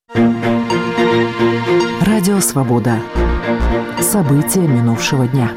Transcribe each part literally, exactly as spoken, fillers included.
Радио «Свобода». События минувшего дня.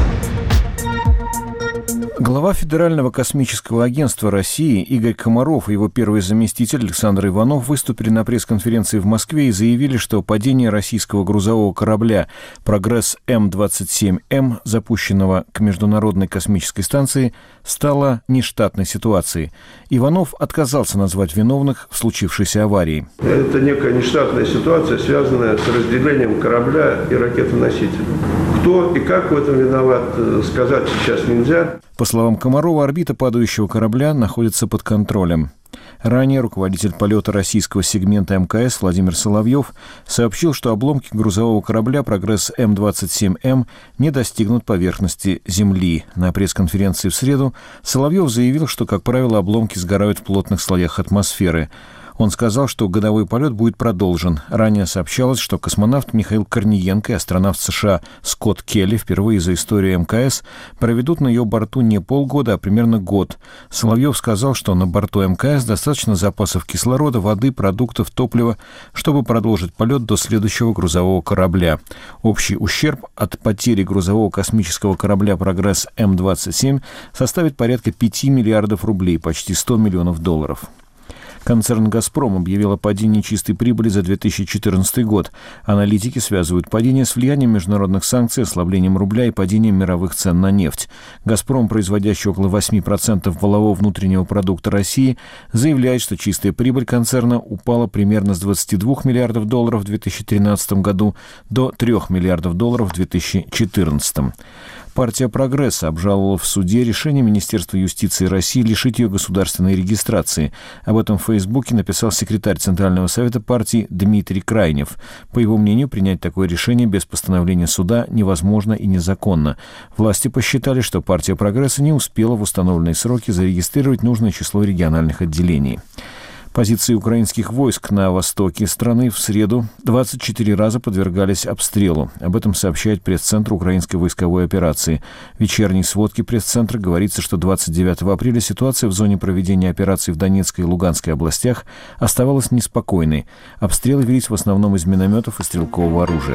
Глава Федерального космического агентства России Игорь Комаров и его первый заместитель Александр Иванов выступили на пресс-конференции в Москве и заявили, что падение российского грузового корабля «Прогресс М двадцать семь М», запущенного к Международной космической станции, стало нештатной ситуацией. Иванов отказался назвать виновных в случившейся аварии. Это некая нештатная ситуация, связанная с разделением корабля и ракетоносителя. Кто и как в этом виноват, сказать сейчас нельзя. По словам Комарова, орбита падающего корабля находится под контролем. Ранее руководитель полета российского сегмента эм ка эс Владимир Соловьев сообщил, что обломки грузового корабля «Прогресс М двадцать семь М» не достигнут поверхности Земли. На пресс-конференции в среду Соловьев заявил, что, как правило, обломки сгорают в плотных слоях атмосферы. Он сказал, что годовой полет будет продолжен. Ранее сообщалось, что космонавт Михаил Корниенко и астронавт США Скотт Келли впервые за историю эм ка эс проведут на ее борту не полгода, а примерно год. Соловьев сказал, что на борту эм ка эс достаточно запасов кислорода, воды, продуктов, топлива, чтобы продолжить полет до следующего грузового корабля. Общий ущерб от потери грузового космического корабля «Прогресс М двадцать семь» составит порядка пяти миллиардов рублей, почти сто миллионов долларов. Концерн «Газпром» объявил о падении чистой прибыли за две тысячи четырнадцатый год. Аналитики связывают падение с влиянием международных санкций, ослаблением рубля и падением мировых цен на нефть. «Газпром», производящий около восемь процентов валового внутреннего продукта России, заявляет, что чистая прибыль концерна упала примерно с двадцати двух миллиардов долларов в две тысячи тринадцатом году до трёх миллиардов долларов в две тысячи четырнадцатом. Партия «Прогресса» обжаловала в суде решение Министерства юстиции России лишить ее государственной регистрации. Об этом в Фейсбуке написал секретарь Центрального совета партии Дмитрий Крайнев. По его мнению, принять такое решение без постановления суда невозможно и незаконно. Власти посчитали, что партия «Прогресса» не успела в установленные сроки зарегистрировать нужное число региональных отделений. Позиции украинских войск на востоке страны в среду двадцать четыре раза подвергались обстрелу. Об этом сообщает пресс-центр украинской войсковой операции. В вечерней сводке пресс-центра говорится, что двадцать девятого апреля ситуация в зоне проведения операций в Донецкой и Луганской областях оставалась неспокойной. Обстрелы велись в основном из минометов и стрелкового оружия.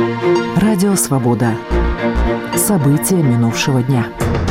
Радио «Свобода». События минувшего дня.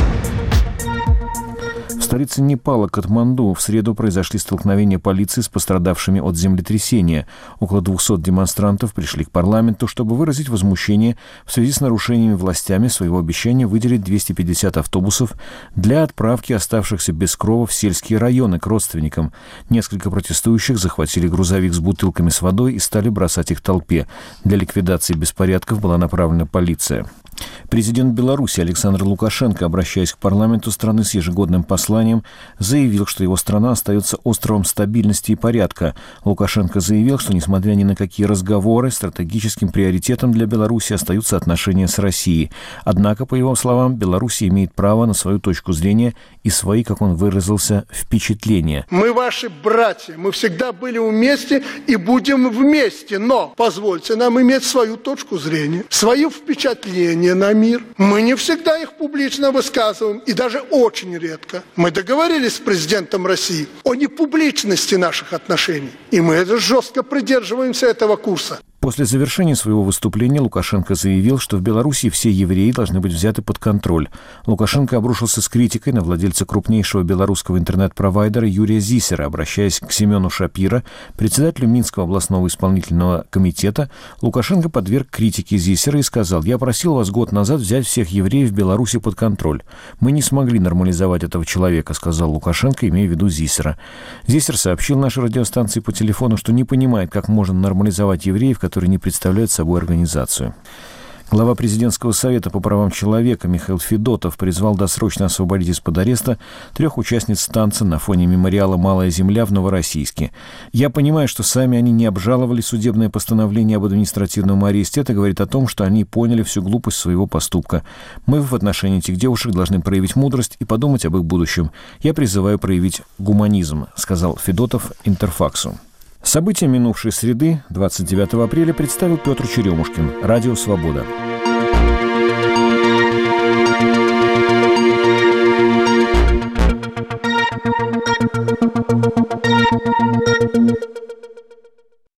В столице Непала, Катманду, в среду произошли столкновения полиции с пострадавшими от землетрясения. Около двухсот демонстрантов пришли к парламенту, чтобы выразить возмущение в связи с нарушениями властями своего обещания выделить двести пятьдесят автобусов для отправки оставшихся без крова в сельские районы к родственникам. Несколько протестующих захватили грузовик с бутылками с водой и стали бросать их толпе. Для ликвидации беспорядков была направлена полиция. Президент Беларуси Александр Лукашенко, обращаясь к парламенту страны с ежегодным посланием, заявил, что его страна остается островом стабильности и порядка. Лукашенко заявил, что, несмотря ни на какие разговоры, стратегическим приоритетом для Беларуси остаются отношения с Россией. Однако, по его словам, Беларусь имеет право на свою точку зрения и свои, как он выразился, впечатления. Мы ваши братья, мы всегда были вместе и будем вместе, но позвольте нам иметь свою точку зрения, свое впечатление на мир. Мы не всегда их публично высказываем, и даже очень редко. Мы договорились с президентом России о непубличности наших отношений, и мы это жестко придерживаемся этого курса. После завершения своего выступления Лукашенко заявил, что в Беларуси все евреи должны быть взяты под контроль. Лукашенко обрушился с критикой на владельца крупнейшего белорусского интернет-провайдера Юрия Зисера. Обращаясь к Семену Шапира, председателю Минского областного исполнительного комитета, Лукашенко подверг критике Зисера и сказал: «Я просил вас год назад взять всех евреев в Беларуси под контроль. Мы не смогли нормализовать этого человека», — сказал Лукашенко, имея в виду Зисера. Зисер сообщил нашей радиостанции по телефону, что не понимает, как можно нормализовать евреев, которые не представляют собой организацию. Глава президентского совета по правам человека Михаил Федотов призвал досрочно освободить из-под ареста трех участниц танца на фоне мемориала «Малая земля» в Новороссийске. «Я понимаю, что сами они не обжаловали судебное постановление об административном аресте. Это говорит о том, что они поняли всю глупость своего поступка. Мы в отношении этих девушек должны проявить мудрость и подумать об их будущем. Я призываю проявить гуманизм», — сказал Федотов Интерфаксу. События минувшей среды, двадцать девятого апреля, представил Петр Черемушкин. Радио «Свобода».